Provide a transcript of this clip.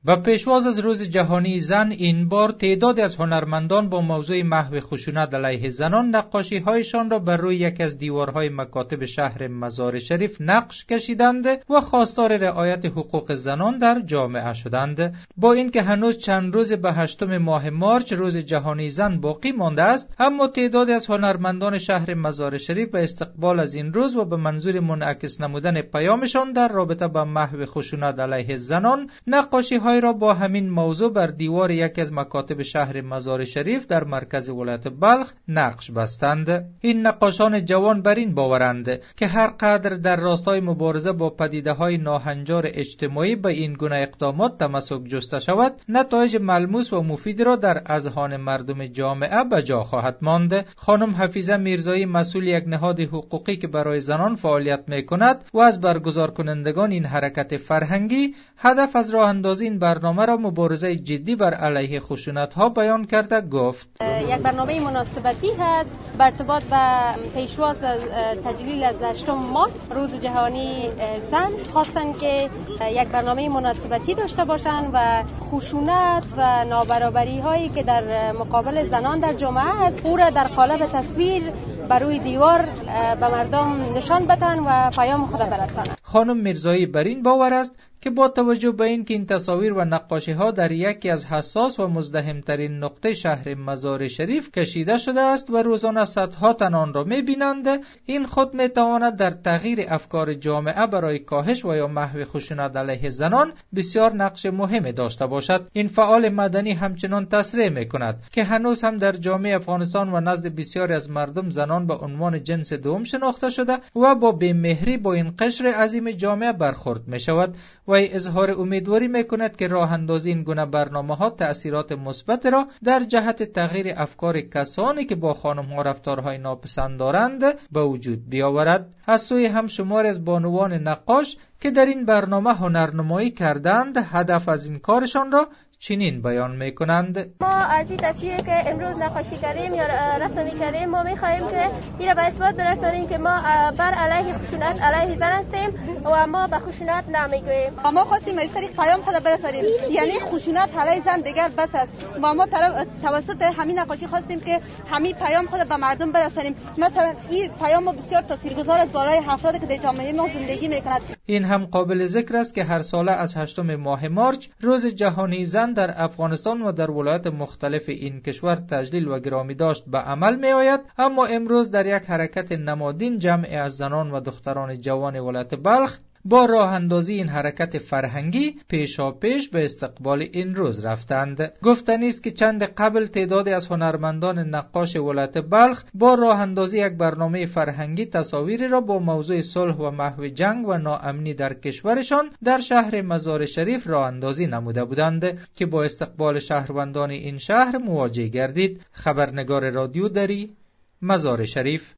و پیشواز از روز جهانی زن این بار تعدادی از هنرمندان با موضوع محو خشونت علیه زنان نقاشی‌هایشان را بر روی یکی از دیوارهای مکاتب شهر مزار شریف نقش کشیدند و خواستار رعایت حقوق زنان در جامعه شدند. با اینکه هنوز چند روز به 8 ماه مارچ روز جهانی زن باقی مانده است، اما تعدادی از هنرمندان شهر مزار شریف به استقبال از این روز و به منظور منعکس نمودن پیامشان در رابطه با محو خشونت علیه زنان نقاشی‌های را با همین موضوع بر دیوار یکی از مکاتب شهر مزار شریف در مرکز ولایت بلخ نقش بستند. این نقاشان جوان بر این باورند که هر قدر در راستای مبارزه با پدیده‌های ناهنجار اجتماعی به این گونه اقدامات تمسک جسته شود، نتایج ملموس و مفید را در اذهان مردم جامعه به جا خواهد ماند. خانم حفیظه میرزایی، مسئول یک نهاد حقوقی که برای زنان فعالیت می‌کند و از برگزار کنندگان این حرکت فرهنگی، هدف از راه اندازی این برنامه را مبارزه جدی بر علیه خشونت‌ها بیان کرده گفت: یک برنامه مناسبتی هست بر ارتباط با پیشواز تجلیل از 8 مارچ روز جهانی زن. خواستن که یک برنامه مناسبتی داشته باشند و خشونت و نابرابری هایی که در مقابل زنان در جامعه هست او را در قالب تصویر بر روی دیوار به مردم نشان بدن و پیام خود برسانند. خانم میرزایی بر این باور است که با توجه به اینکه این تصاویر و نقاشی‌ها در یکی از حساس و مزدحم‌ترین نقطه شهر مزار شریف کشیده شده است و روزانه صدها تن آن را می‌بینند، این خود می‌تواند در تغییر افکار جامعه برای کاهش و یا محو خشونت علیه زنان بسیار نقش مهمی داشته باشد. این فعال مدنی همچنان تصریح می‌کند که هنوز هم در جامعه افغانستان و نزد بسیاری از مردم زنان به عنوان جنس دوم شناخته شده و با بی‌مهری با این قشر عظیم جامعه برخورد می‌شود و اظهار امیدواری میکند که راه اندازی این گونه برنامه‌ها تأثیرات مثبت را در جهت تغییر افکار کسانی که با خانم‌ها رفتارهای ناپسند دارند به وجود بیاورد. از سوی هم شمار از بانوان نقاش که در این برنامه هنرنمایی کردند، هدف از این کارشان را چنین بیان میکنند: ما از این تصویری که امروز نقاشی کردیم یا رسمی کردیم، ما میخواهیم که این را به اثبات برسانیم که ما بر علیه خشونت علیه زن هستیم و ما به خشونت نمیگوییم. ما خواستیم از طریق پیام خود برسانیم، یعنی خشونت علیه زن دیگر بس است. ما توسط همین نقاشی خواستیم که همین پیام خود به مردم برسانیم. مثلا این پیام بسیار تاثیرگذار است بالای افرادی که در جامعه ما زندگی میکنند. این هم قابل ذکر است که هر ساله از 8 ماه مارچ روز جهانی زن در افغانستان و در ولایات مختلف این کشور تجلیل و گرامی داشت به عمل می آید، اما امروز در یک حرکت نمادین جمعی از زنان و دختران جوان ولایت بلخ با راه اندازی این حرکت فرهنگی پیشاپیش به استقبال این روز رفتند. گفتنی است که چند قبل تعدادی از هنرمندان نقاش ولایت بلخ با راه اندازی یک برنامه فرهنگی تصاویری را با موضوع صلح و محو جنگ و ناامنی در کشورشان در شهر مزار شریف راه اندازی نموده بودند که با استقبال شهروندان این شهر مواجه گردید. خبرنگار رادیو دری، مزار شریف.